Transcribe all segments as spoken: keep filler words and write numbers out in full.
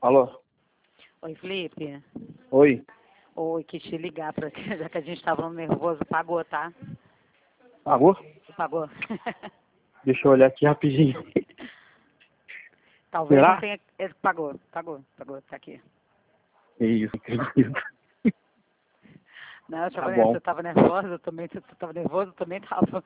Alô? Oi, Felipe. Oi? Oi, quis te ligar, pra, já que a gente estava nervoso, pagou, tá? Pagou? Pagou. Deixa eu olhar aqui rapidinho. Talvez Será? não tenha... é, Pagou, pagou, pagou, tá aqui. Isso, acredito. Não, eu Tá tava, bom. você estava nervosa, eu também, você estava nervoso, eu também estava.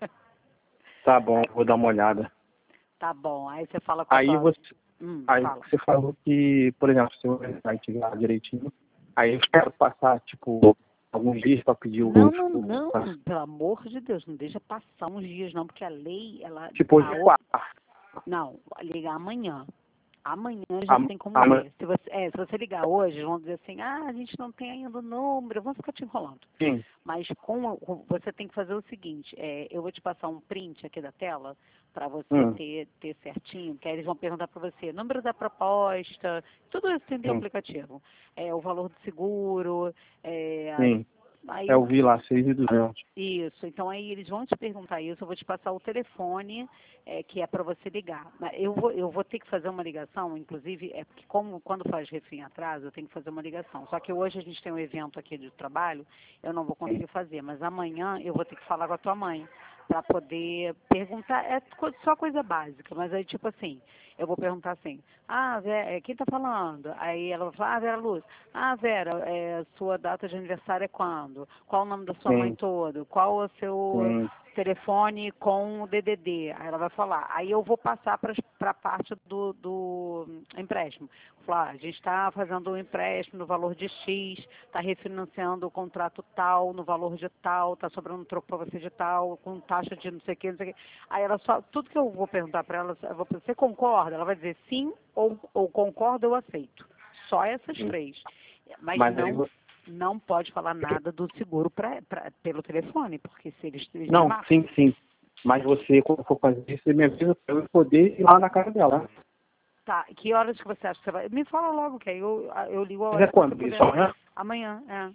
Tá bom, vou dar uma olhada. Tá bom, aí você fala com a Aí tua... você, Hum, aí fala. você falou que, por exemplo, se eu site lá direitinho, aí eu quero passar, tipo, alguns dias para pedir o... Não, não, o- não, pra- pelo amor de Deus, não deixa passar uns dias não, porque a lei, ela... Tipo, a hoje é outra- quarta. Não, ligar amanhã. Amanhã já Am- tem como Amanhã, ver. Se você, é, se você ligar hoje, vão dizer assim, ah, a gente não tem ainda o número, vão ficar te enrolando. sim. Mas com, com- você tem que fazer o seguinte, é, eu vou te passar um print aqui da tela para você Hum, ter, ter certinho, que aí eles vão perguntar para você, número da proposta, tudo isso tem do sim, aplicativo. É, o valor do seguro, é, sim. aí Eu o vi lá, seis mil e duzentos. isso, então aí eles vão te perguntar isso, eu vou te passar o telefone é, que é para você ligar. Mas Eu vou, eu vou ter que fazer uma ligação, inclusive, é porque como quando faz refém atraso, eu tenho que fazer uma ligação. Só que hoje a gente tem um evento aqui de trabalho, eu não vou conseguir fazer, mas amanhã eu vou ter que falar com a tua mãe para poder perguntar, é co- só coisa básica, mas aí tipo assim, eu vou perguntar assim, ah, Vera, quem está falando? Aí ela vai falar, ah, Vera Luz, ah, Vera, é, sua data de aniversário é quando? Qual o nome da sua mãe Sim, todo? Qual o seu sim, telefone com o D D D? Aí ela vai falar. Aí eu vou passar para a parte do, do empréstimo. Falar, ah, a gente está fazendo um empréstimo no valor de X, está refinanciando o contrato tal, no valor de tal, está sobrando um troco para você de tal, com taxa de não sei o que, não sei o que. Aí ela só, tudo que eu vou perguntar para ela, eu vou, você concorda? Ela vai dizer sim ou, ou concorda ou aceito. Só essas sim. três. Mas Mas aí não você... não pode falar nada do seguro pra, pra, pelo telefone, porque se eles, eles me Não, marcam. sim, sim. Mas você, quando for fazer isso, você me avisa para eu poder ir lá na casa dela. Tá, que horas que você acha que você vai? Me fala logo, que aí eu, eu ligo a Mas hora é que você quando? Isso puder. amanhã? Amanhã, é.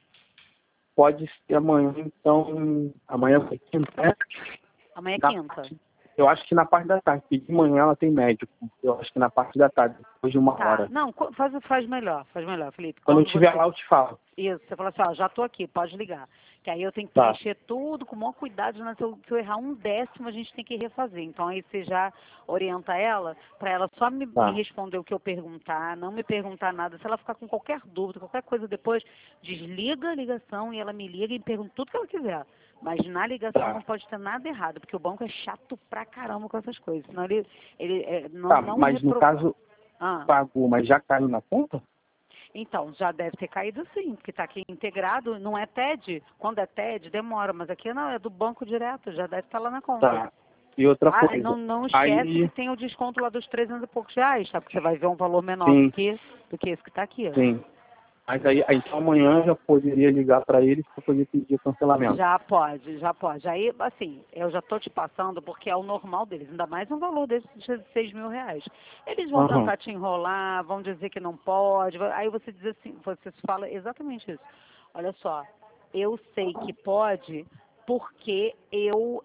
Pode ser amanhã, então. Amanhã foi quinta, né? Amanhã é Na quinta. parte- Eu acho que na parte da tarde, porque de manhã ela tem médico. Eu acho que na parte da tarde, depois de uma Tá, hora. não, co- faz, faz melhor, faz melhor, Felipe. Quando eu Quando estiver você lá, eu te falo. Isso, você fala assim, ó, já tô aqui, pode ligar. Que aí eu tenho que Tá, preencher tudo com o maior cuidado, né? Se eu, se eu errar um décimo, a gente tem que refazer. Então aí você já orienta ela, para ela só me, me tá. responder o que eu perguntar, não me perguntar nada. Se ela ficar com qualquer dúvida, qualquer coisa depois, desliga a ligação e ela me liga e pergunta tudo que ela quiser. Mas na ligação Tá, não pode ter nada errado, porque o banco é chato pra caramba com essas coisas. Senão ele, ele é, não, tá. não Mas no reprova. caso, Ah. pagou, mas já caiu na conta? Então, já deve ter caído sim, porque está aqui integrado, não é T E D. Quando é T E D, demora, mas aqui não, é do banco direto, já deve estar lá na conta. Tá. E outra Ah, não, coisa. não esquece que Aí, tem o desconto lá dos trezentos e poucos reais, tá? Porque você vai ver um valor menor do sim, que, do que esse que está aqui. sim. Mas aí, aí, então amanhã eu já poderia ligar para eles para poder pedir cancelamento. Já pode, já pode. Aí, assim, eu já estou te passando porque é o normal deles, ainda mais um valor desse de seis mil reais. Eles vão Aham. tentar te enrolar, vão dizer que não pode, aí você diz assim, você fala exatamente isso. Olha só, eu sei que pode porque eu,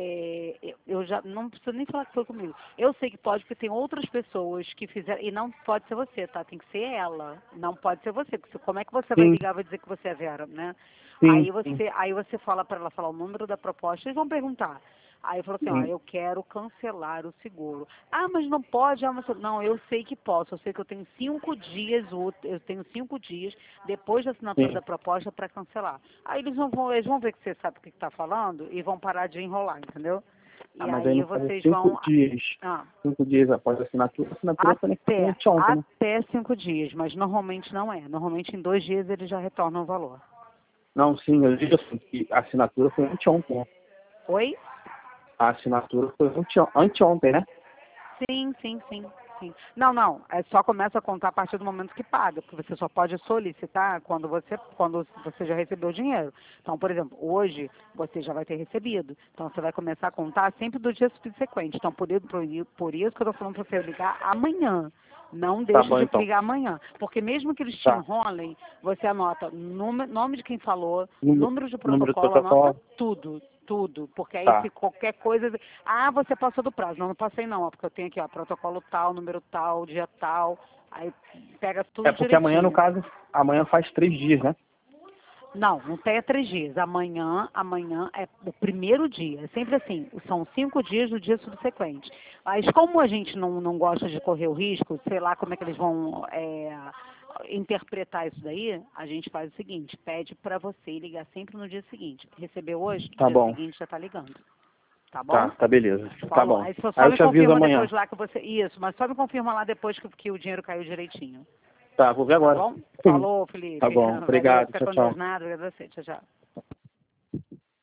é, eu eu já não preciso nem falar que foi comigo. Eu sei que pode porque tem outras pessoas que fizeram, e não pode ser você, tá? Tem que ser ela, não pode ser você. Porque como é que você vai Sim, ligar e vai dizer que você é Vera, né? sim, Aí sim. você, aí você fala para ela falar o número da proposta, eles vão perguntar. Aí eu falo assim, ó, Sim. eu quero cancelar o seguro. Ah, mas não pode, ah, mas... não, eu sei que posso, eu sei que eu tenho cinco dias, ú- eu tenho cinco dias depois da assinatura Sim. da proposta para cancelar. Aí eles vão, eles vão ver que você sabe o que está falando e vão parar de enrolar, entendeu? Ah, E mas aí aí não faz vocês cinco vão, dias. ah, Cinco dias após a assinatura. A assinatura foi foi até, anteontem, né? até cinco dias, mas normalmente não é. Normalmente em dois dias eles já retornam o valor. Não, sim, eu digo assim, que a assinatura foi anteontem, né? Oi? A assinatura foi anteon- anteontem, né? Sim, sim, sim, sim. Não, não, é só começa a contar a partir do momento que paga, porque você só pode solicitar quando você, quando você já recebeu o dinheiro. Então, por exemplo, hoje você já vai ter recebido. Então, você vai começar a contar sempre do dia subsequente. Então, por, isso- por, i- por isso que eu estou falando para você ligar amanhã. Não Tá deixe bom, de então. ligar amanhã. Porque mesmo que eles te Tá. enrolem, você anota nome, nome de quem falou, Número, número de número do protocolo, anota protocolo. tudo, tudo. Porque aí se Tá. qualquer coisa. Ah, você passou do prazo. Não, não passei não, ó, porque eu tenho aqui, ó, protocolo tal, número tal, dia tal. Aí pega tudo É porque amanhã, no direitinho. caso, amanhã faz três dias, né? Não, não tem é três dias. Amanhã, amanhã é o primeiro dia. É sempre assim, são cinco dias do dia subsequente. Mas como a gente não, não gosta de correr o risco, sei lá como é que eles vão é, interpretar isso daí, a gente faz o seguinte, pede para você ligar sempre no dia seguinte. Recebeu hoje, no Tá dia bom. seguinte já tá ligando. Tá Tá, bom? tá beleza. Tá Falou. bom. Aí só, Aí só eu me te aviso confirma amanhã. depois lá que você... Isso, mas só me confirma lá depois que, que o dinheiro caiu direitinho. Tá, vou ver Tá agora. bom? Falou, Tá Felipe. bom. Valeu, Obrigado. fica Tchau, com Deus tchau. nada. Obrigado a você. Tchau, tchau.